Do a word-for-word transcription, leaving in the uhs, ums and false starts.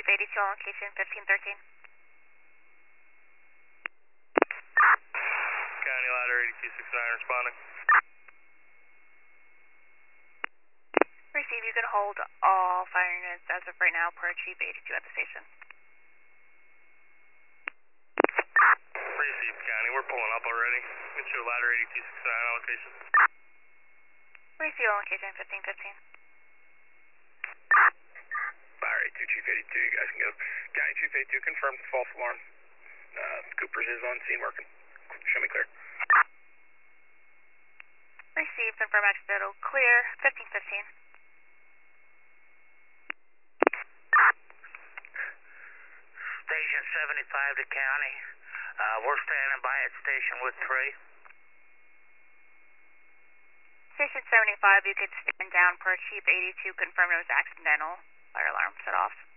Chief eighty-two on location fifteen thirteen. County ladder eighty-two sixty-nine responding. Receive, you can hold all fire units as of right now per Chief eighty-two at the station. Received, County, we're pulling up already. Get your ladder eighty-two sixty-nine on location. Receive on location fifteen fifteen. Fire eighty-two, Chief eighty-two, you guys can go. County Chief eighty-two confirmed false alarm. Uh, Coopers is on scene working. Show me clear. Receive, confirm accidental clear fifteen fifteen. Station seventy-five to County. Uh, we're standing by at Station Wood three. Station seventy-five, you could stand down per Chief eighty-two, confirm it was accidental. Fire alarm set off.